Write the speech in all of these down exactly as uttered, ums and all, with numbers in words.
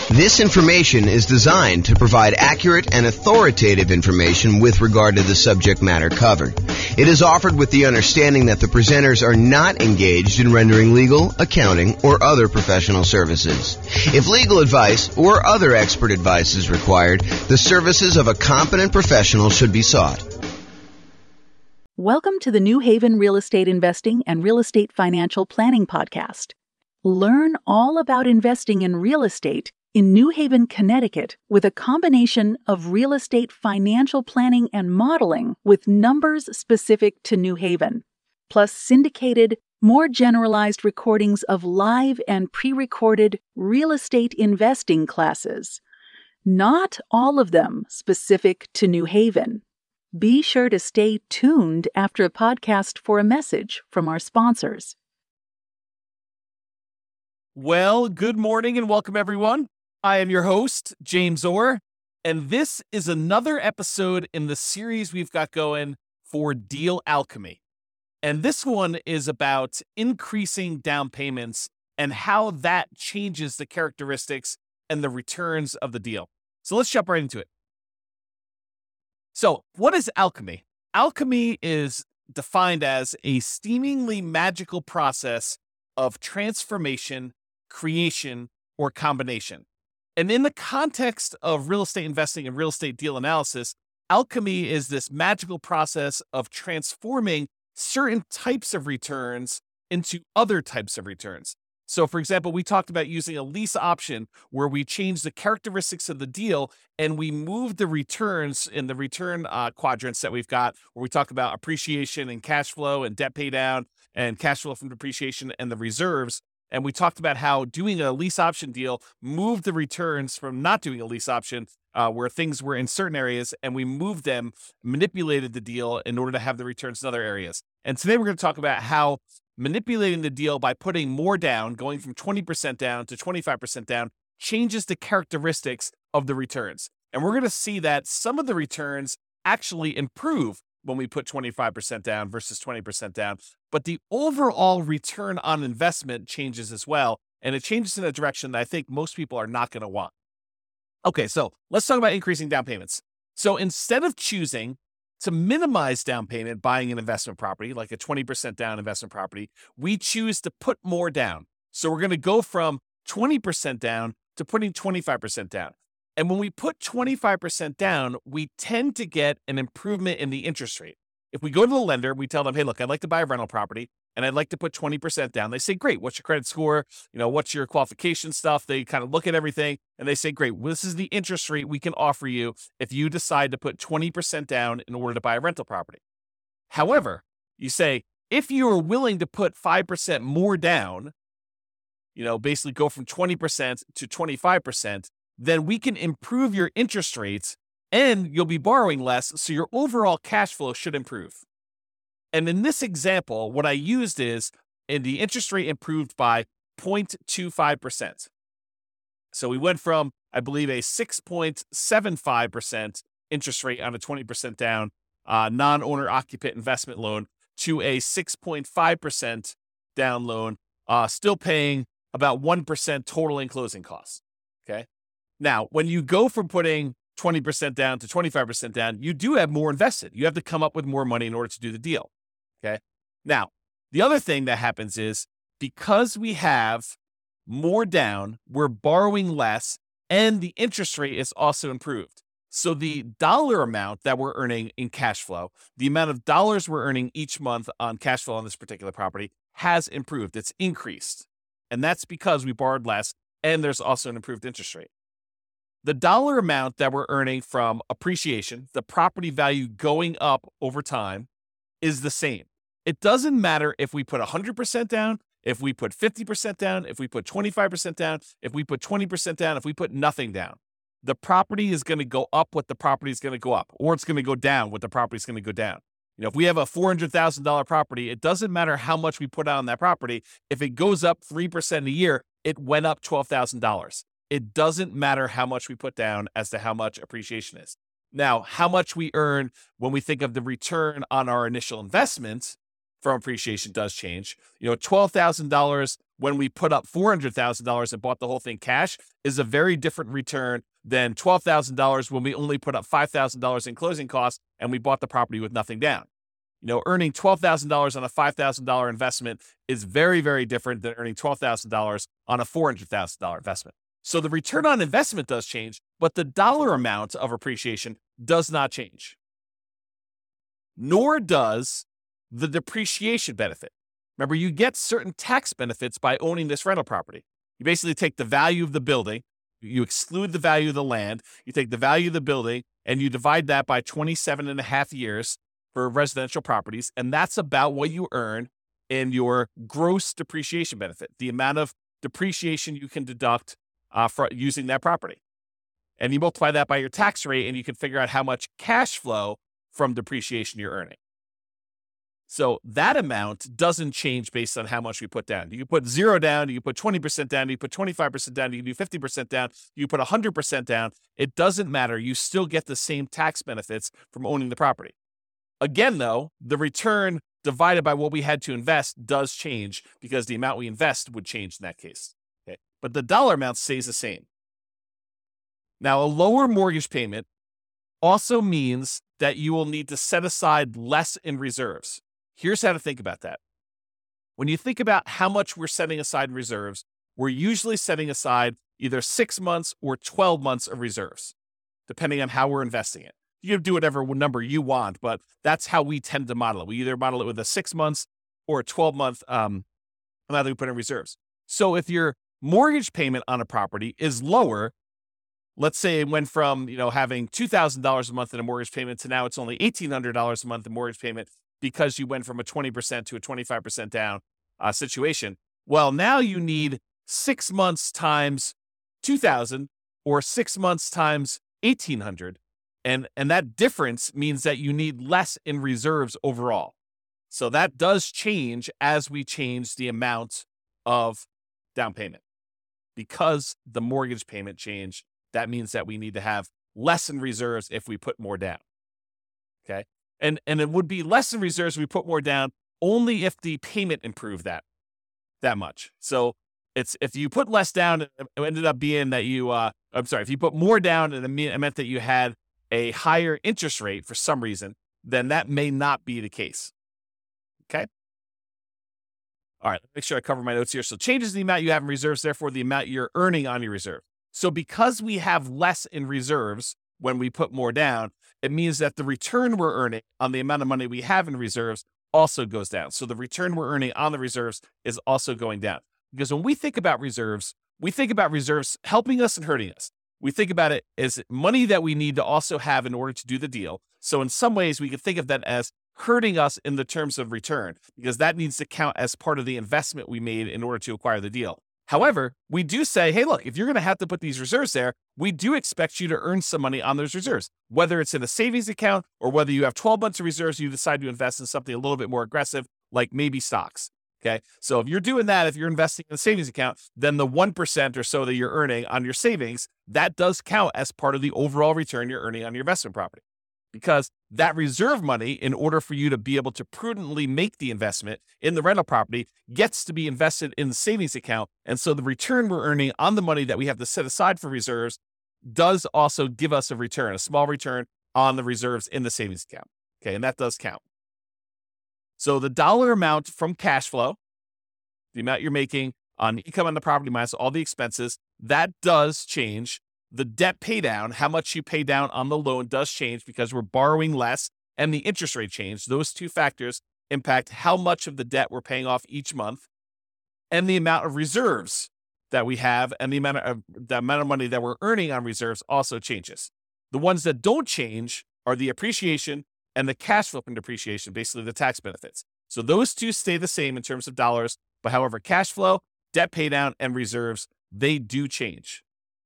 This information is designed to provide accurate and authoritative information with regard to the subject matter covered. It is offered with the understanding that the presenters are not engaged in rendering legal, accounting, or other professional services. If legal advice or other expert advice is required, the services of a competent professional should be sought. Welcome to the New Haven Real Estate Investing and Real Estate Financial Planning Podcast. Learn all about investing in real estate in New Haven, Connecticut, with a combination of real estate financial planning and modeling with numbers specific to New Haven, plus syndicated, more generalized recordings of live and pre-recorded real estate investing classes. Not all of them specific to New Haven. Be sure to stay tuned after a podcast for a message from our sponsors. Well, good morning and welcome everyone. I am your host, James Orr, and this is another episode in the series we've got going for Deal Alchemy. And this one is about increasing down payments and how that changes the characteristics and the returns of the deal. So let's jump right into it. So what is alchemy? Alchemy is defined as a seemingly magical process of transformation, creation, or combination. And in the context of real estate investing and real estate deal analysis, alchemy is this magical process of transforming certain types of returns into other types of returns. So, for example, we talked about using a lease option where we change the characteristics of the deal and we move the returns in the return uh, quadrants that we've got, where we talk about appreciation and cash flow and debt pay down and cash flow from depreciation and the reserves. And we talked about how doing a lease option deal moved the returns from not doing a lease option, uh, where things were in certain areas, and we moved them, manipulated the deal in order to have the returns in other areas. And today we're going to talk about how manipulating the deal by putting more down, going from twenty percent down to twenty-five percent down, changes the characteristics of the returns. And we're going to see that some of the returns actually improve when we put twenty-five percent down versus twenty percent down. But the overall return on investment changes as well. And it changes in a direction that I think most people are not going to want. Okay, so let's talk about increasing down payments. So instead of choosing to minimize down payment buying an investment property, like a twenty percent down investment property, we choose to put more down. So we're going to go from twenty percent down to putting twenty-five percent down. And when we put twenty-five percent down, we tend to get an improvement in the interest rate. If we go to the lender, we tell them, hey, look, I'd like to buy a rental property and I'd like to put twenty percent down. They say, great, what's your credit score? You know, what's your qualification stuff? They kind of look at everything and they say, great, well, this is the interest rate we can offer you if you decide to put twenty percent down in order to buy a rental property. However, you say, if you are willing to put five percent more down, you know, basically go from twenty percent to twenty-five percent, then we can improve your interest rates and you'll be borrowing less, so your overall cash flow should improve. And in this example, what I used is, and the interest rate improved by zero point two five percent. So we went from, I believe, a six point seven five percent interest rate on a twenty percent down uh, non-owner occupant investment loan to a six point five percent down loan, uh, still paying about one percent total in closing costs. Okay. Now, when you go from putting twenty percent down to twenty-five percent down, you do have more invested. You have to come up with more money in order to do the deal. Okay. Now, the other thing that happens is because we have more down, we're borrowing less, and the interest rate is also improved. So the dollar amount that we're earning in cash flow, the amount of dollars we're earning each month on cash flow on this particular property has improved. It's increased. And that's because we borrowed less, and there's also an improved interest rate. The dollar amount that we're earning from appreciation, the property value going up over time, is the same. It doesn't matter if we put one hundred percent down, if we put fifty percent down, if we put twenty-five percent down, if we put twenty percent down, if we put nothing down. The property is going to go up what the property is going to go up, or it's going to go down what the property is going to go down. You know, if we have a four hundred thousand dollars property, it doesn't matter how much we put on that property. If it goes up three percent a year, it went up twelve thousand dollars. It doesn't matter how much we put down as to how much appreciation is. Now, how much we earn when we think of the return on our initial investment from appreciation does change. You know, twelve thousand dollars when we put up four hundred thousand dollars and bought the whole thing cash is a very different return than twelve thousand dollars when we only put up five thousand dollars in closing costs and we bought the property with nothing down. You know, earning twelve thousand dollars on a five thousand dollars investment is very, very different than earning twelve thousand dollars on a four hundred thousand dollars investment. So the return on investment does change, but the dollar amount of appreciation does not change. Nor does the depreciation benefit. Remember, you get certain tax benefits by owning this rental property. You basically take the value of the building, you exclude the value of the land, you take the value of the building, and you divide that by twenty-seven and a half years for residential properties, and that's about what you earn in your gross depreciation benefit, the amount of depreciation you can deduct uh, for using that property. And you multiply that by your tax rate, and you can figure out how much cash flow from depreciation you're earning. So that amount doesn't change based on how much we put down. You can put zero down, you can put twenty percent down, you can put twenty-five percent down, you can do fifty percent down, you can put one hundred percent down. It doesn't matter. You still get the same tax benefits from owning the property. Again, though, the return divided by what we had to invest does change because the amount we invest would change in that case. Okay? But the dollar amount stays the same. Now, a lower mortgage payment also means that you will need to set aside less in reserves. Here's how to think about that. When you think about how much we're setting aside in reserves, we're usually setting aside either six months or twelve months of reserves, depending on how we're investing it. You can do whatever number you want, but that's how we tend to model it. We either model it with a six months or a twelve month um, amount that we put in reserves. So if your mortgage payment on a property is lower, let's say it went from, you know, having two thousand dollars a month in a mortgage payment to now it's only eighteen hundred dollars a month in mortgage payment because you went from a twenty percent to a twenty-five percent down uh, situation. Well, now you need six months times two thousand or six months times eighteen hundred. And, and that difference means that you need less in reserves overall. So that does change as we change the amount of down payment. Because the mortgage payment changed, that means that we need to have less in reserves if we put more down. Okay. And, and it would be less in reserves if we put more down only if the payment improved that, that much. So it's, if you put less down, it ended up being that you, uh, I'm sorry, if you put more down and it meant that you had a higher interest rate for some reason, then that may not be the case. Okay. All right. Make sure I cover my notes here. So changes the amount you have in reserves, therefore the amount you're earning on your reserve. So because we have less in reserves when we put more down, it means that the return we're earning on the amount of money we have in reserves also goes down. So the return we're earning on the reserves is also going down. Because when we think about reserves, we think about reserves helping us and hurting us. We think about it as money that we need to also have in order to do the deal. So in some ways, we can think of that as hurting us in the terms of return, because that needs to count as part of the investment we made in order to acquire the deal. However, we do say, hey, look, if you're going to have to put these reserves there, we do expect you to earn some money on those reserves, whether it's in a savings account or whether you have twelve months of reserves, you decide to invest in something a little bit more aggressive, like maybe stocks. Okay. So if you're doing that, if you're investing in a savings account, then the one percent or so that you're earning on your savings, that does count as part of the overall return you're earning on your investment property. Because that reserve money, in order for you to be able to prudently make the investment in the rental property, gets to be invested in the savings account. And so the return we're earning on the money that we have to set aside for reserves does also give us a return, a small return on the reserves in the savings account. Okay. And that does count. So the dollar amount from cash flow, the amount you're making on the income on the property minus all the expenses, that does change. The debt pay down, how much you pay down on the loan, does change because we're borrowing less, and the interest rate change. Those two factors impact how much of the debt we're paying off each month, and the amount of reserves that we have, and the amount of the amount of money that we're earning on reserves also changes. The ones that don't change are the appreciation and the cash flow from depreciation, basically the tax benefits. So those two stay the same in terms of dollars, but however, cash flow, debt pay down, and reserves, they do change.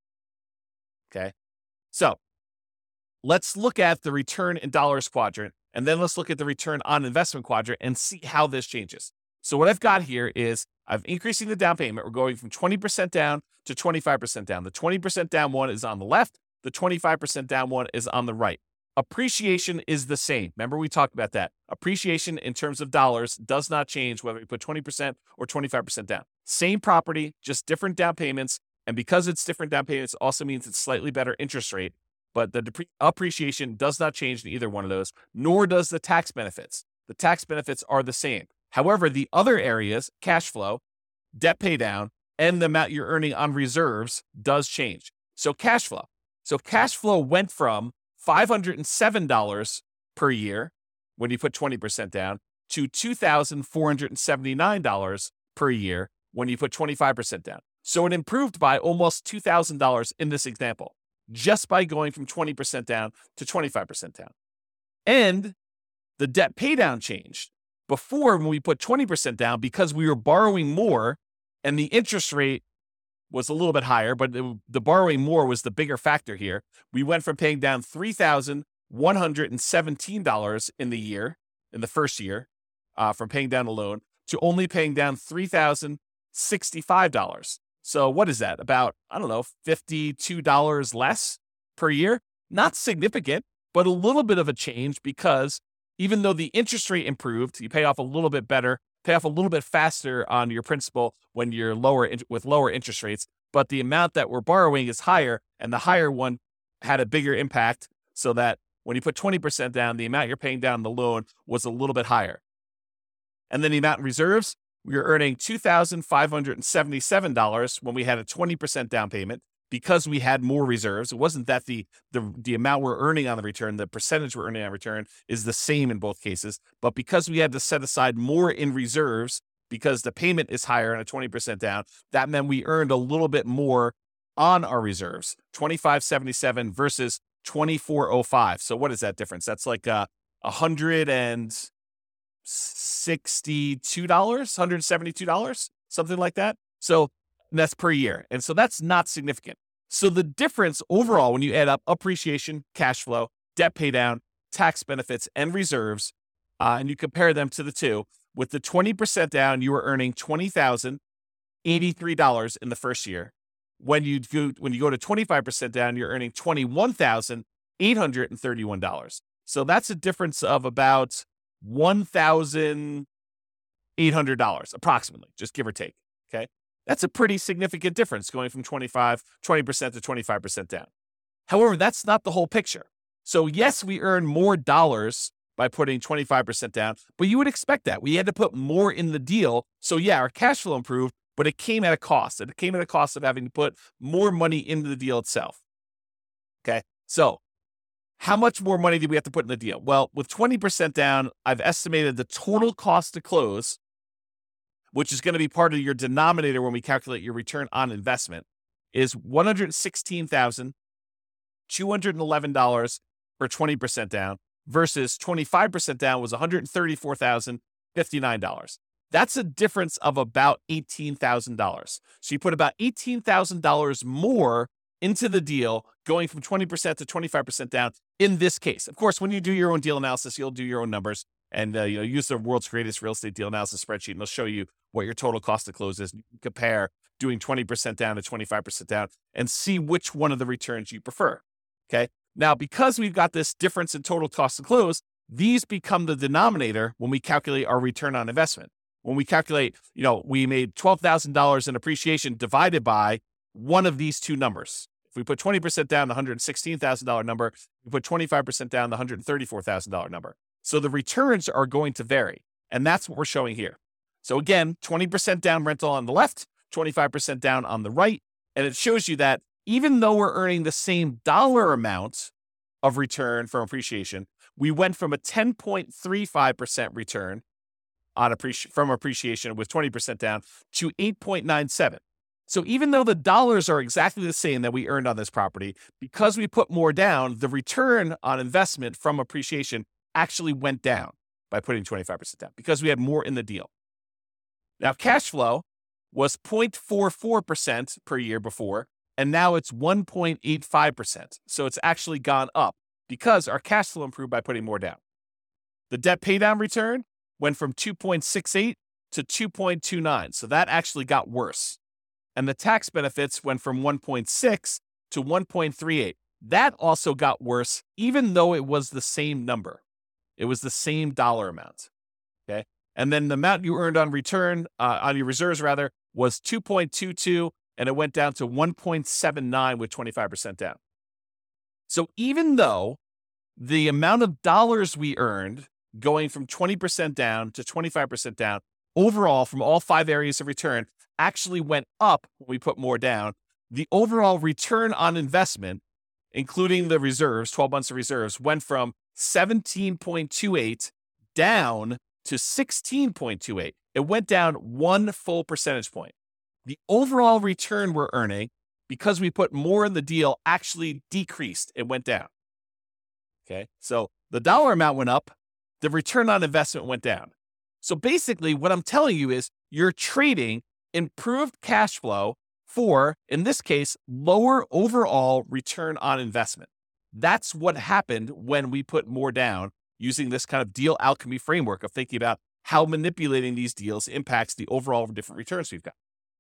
Okay, so let's look at the return in dollars quadrant, and then let's look at the return on investment quadrant and see how this changes. So what I've got here is I'm increasing the down payment. We're going from twenty percent down to twenty-five percent down. The twenty percent down one is on the left. The twenty-five percent down one is on the right. Appreciation is the same. Remember, we talked about that. Appreciation in terms of dollars does not change whether you put twenty percent or twenty-five percent down. Same property, just different down payments. And because it's different down payments, also means it's slightly better interest rate. But the depre- appreciation does not change in either one of those, nor does the tax benefits. The tax benefits are the same. However, the other areas, cash flow, debt pay down, and the amount you're earning on reserves does change. So cash flow. So cash flow went from five hundred seven dollars per year when you put twenty percent down to two thousand four hundred seventy-nine dollars per year when you put twenty-five percent down. So it improved by almost two thousand dollars in this example, just by going from twenty percent down to twenty-five percent down. And the debt pay down changed. Before, when we put twenty percent down, because we were borrowing more and the interest rate was a little bit higher, but it, the borrowing more was the bigger factor here. We went from paying down three thousand one hundred seventeen dollars in the year, in the first year, uh, from paying down a loan, to only paying down three thousand sixty-five dollars. So what is that? About, I don't know, fifty-two dollars less per year? Not significant, but a little bit of a change, because even though the interest rate improved, you pay off a little bit better, pay off a little bit faster on your principal when you're lower in, with lower interest rates, but the amount that we're borrowing is higher, and the higher one had a bigger impact, so that when you put twenty percent down, the amount you're paying down the loan was a little bit higher. And then the amount in reserves, we were earning two thousand five hundred seventy-seven dollars when we had a twenty percent down payment, because we had more reserves. It wasn't that the, the, the amount we're earning on the return, the percentage we're earning on return is the same in both cases, but because we had to set aside more in reserves because the payment is higher and a twenty percent down, that meant we earned a little bit more on our reserves, twenty-five seventy-seven versus twenty-four oh five. So what is that difference? That's like uh, one hundred sixty-two dollars, one hundred seventy-two dollars, something like that. So that's per year. And so that's not significant. So the difference overall, when you add up appreciation, cash flow, debt pay down, tax benefits, and reserves, uh, and you compare them to the two, with the twenty percent down, you were earning twenty thousand eighty-three dollars in the first year. When you go, when you go to twenty-five percent down, you're earning twenty-one thousand eight hundred thirty-one dollars. So that's a difference of about one thousand eight hundred dollars, approximately, just give or take, okay? That's a pretty significant difference, going from twenty-five, twenty percent to twenty-five percent down. However, that's not the whole picture. So yes, we earn more dollars by putting twenty-five percent down, but you would expect that. We had to put more in the deal. So yeah, our cash flow improved, but it came at a cost. It came at a cost of having to put more money into the deal itself. Okay, so how much more money did we have to put in the deal? Well, with twenty percent down, I've estimated the total cost to close, which is going to be part of your denominator when we calculate your return on investment, is one hundred sixteen thousand two hundred eleven dollars for twenty percent down, versus twenty-five percent down was one hundred thirty-four thousand fifty-nine dollars. That's a difference of about eighteen thousand dollars. So you put about eighteen thousand dollars more into the deal, going from twenty percent to twenty-five percent down in this case. Of course, when you do your own deal analysis, you'll do your own numbers, and uh, you know, use the world's greatest real estate deal analysis spreadsheet, and they'll show you what your total cost to close is. You can compare doing twenty percent down to twenty-five percent down and see which one of the returns you prefer. Okay. Now, because we've got this difference in total cost to close, these become the denominator when we calculate our return on investment. When we calculate, you know, we made twelve thousand dollars in appreciation divided by one of these two numbers. If we put twenty percent down, the one hundred sixteen thousand dollars number, we put twenty-five percent down, the one hundred thirty-four thousand dollars number. So the returns are going to vary. And that's what we're showing here. So again, twenty percent down rental on the left, twenty-five percent down on the right. And it shows you that even though we're earning the same dollar amount of return from appreciation, we went from a ten point three five percent return on appreci- from appreciation with twenty percent down to eight point nine seven. So even though the dollars are exactly the same that we earned on this property, because we put more down, the return on investment from appreciation actually went down by putting twenty-five percent down, because we had more in the deal. Now, cash flow was zero point four four percent per year before, and now it's one point eight five percent. So it's actually gone up because our cash flow improved by putting more down. The debt paydown return went from two point six eight to two point two nine. So that actually got worse. And the tax benefits went from one point six to one point three eight. that also got worse, even though it was the same number. It was the same dollar amount. Okay. And then the amount you earned on return, uh, on your reserves rather, was two point two two, and it went down to one point seven nine with twenty-five percent down. So even though the amount of dollars we earned going from twenty percent down to twenty-five percent down, overall from all five areas of return actually went up when we put more down, the overall return on investment, including the reserves, twelve months of reserves, went from seventeen point two eight down to sixteen point two eight. It went down one full percentage point. The overall return we're earning, because we put more in the deal, actually decreased. It went down. Okay, so the dollar amount went up, the return on investment went down. So basically, what I'm telling you is you're trading improved cash flow for, in this case, lower overall return on investment. That's what happened when we put more down using this kind of deal alchemy framework of thinking about how manipulating these deals impacts the overall different returns we've got.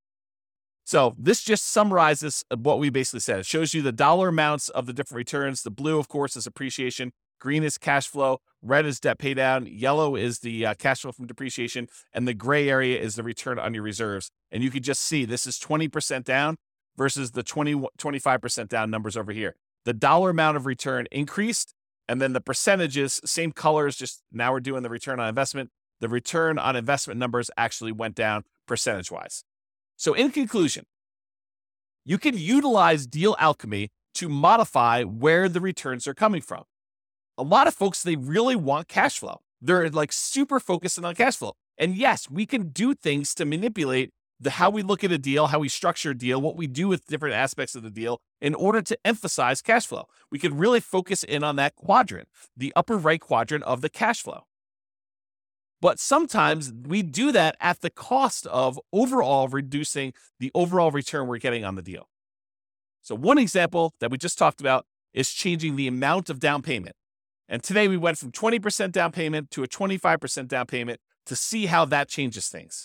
So this just summarizes what we basically said. It shows you the dollar amounts of the different returns. The blue, of course, is appreciation. Green is cash flow. Red is debt pay down. Yellow is the uh, cash flow from depreciation. And the gray area is the return on your reserves. And you can just see this is twenty percent down versus the twenty, twenty-five percent down numbers over here. The dollar amount of return increased. And then the percentages, same colors, just now we're doing the return on investment. The return on investment numbers actually went down percentage-wise. So in conclusion, you can utilize deal alchemy to modify where the returns are coming from. A lot of folks, they really want cash flow. They're like super focused on cash flow. And yes, we can do things to manipulate the how we look at a deal, how we structure a deal, what we do with different aspects of the deal in order to emphasize cash flow. We can really focus in on that quadrant, the upper right quadrant of the cash flow. But sometimes we do that at the cost of overall reducing the overall return we're getting on the deal. So one example that we just talked about is changing the amount of down payment. And today we went from twenty percent down payment to a twenty-five percent down payment to see how that changes things.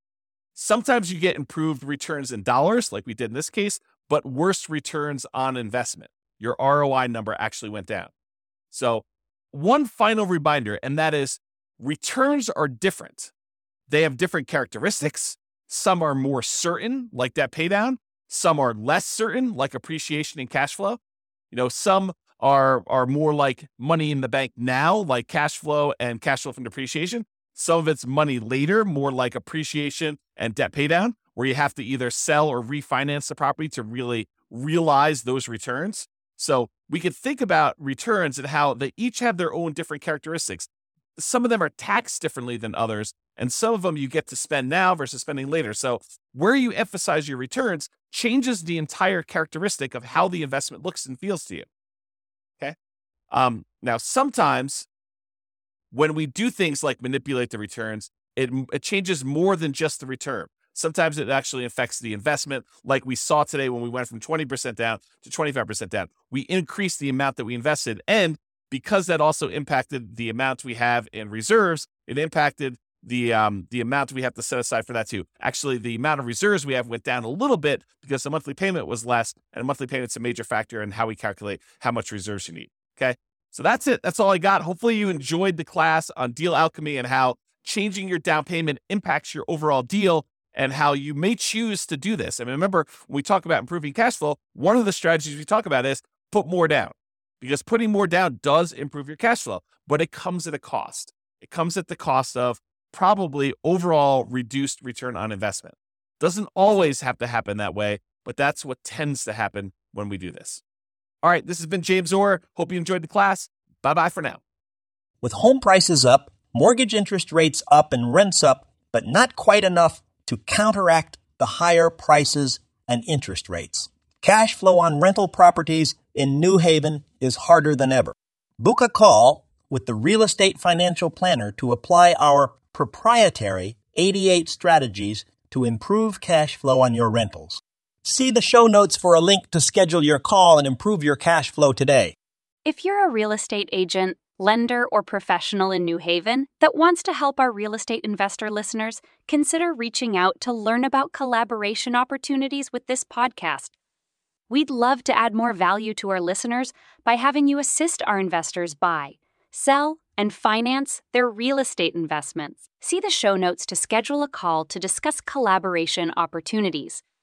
Sometimes you get improved returns in dollars, like we did in this case, but worse returns on investment. Your R O I number actually went down. So one final reminder, and that is returns are different. They have different characteristics. Some are more certain, like debt paydown. Some are less certain, like appreciation and cash flow. You know, some are, are more like money in the bank now, like cash flow and cash flow from depreciation. Some of it's money later, more like appreciation and debt paydown, where you have to either sell or refinance the property to really realize those returns. So we could think about returns and how they each have their own different characteristics. Some of them are taxed differently than others, and some of them you get to spend now versus spending later. So where you emphasize your returns changes the entire characteristic of how the investment looks and feels to you. Okay. Um, now, sometimes when we do things like manipulate the returns, it, it changes more than just the return. Sometimes it actually affects the investment, like we saw today when we went from twenty percent down to twenty-five percent down. We increased the amount that we invested, and because that also impacted the amount we have in reserves, it impacted the um, the amount we have to set aside for that too. Actually, the amount of reserves we have went down a little bit because the monthly payment was less, and monthly payment's a major factor in how we calculate how much reserves you need. Okay, so that's it. That's all I got. Hopefully you enjoyed the class on deal alchemy and how changing your down payment impacts your overall deal and how you may choose to do this. And remember, when we talk about improving cash flow, one of the strategies we talk about is put more down. Because putting more down does improve your cash flow, but it comes at a cost. It comes at the cost of probably overall reduced return on investment. Doesn't always have to happen that way, but that's what tends to happen when we do this. All right, this has been James Orr. Hope you enjoyed the class. Bye-bye for now. With home prices up, mortgage interest rates up, and rents up, but not quite enough to counteract the higher prices and interest rates. Cash flow on rental properties in New Haven is harder than ever. Book a call with the Real Estate Financial Planner to apply our proprietary eighty-eight strategies to improve cash flow on your rentals. See the show notes for a link to schedule your call and improve your cash flow today. If you're a real estate agent, lender, or professional in New Haven that wants to help our real estate investor listeners, consider reaching out to learn about collaboration opportunities with this podcast. We'd love to add more value to our listeners by having you assist our investors buy, sell, and finance their real estate investments. See the show notes to schedule a call to discuss collaboration opportunities.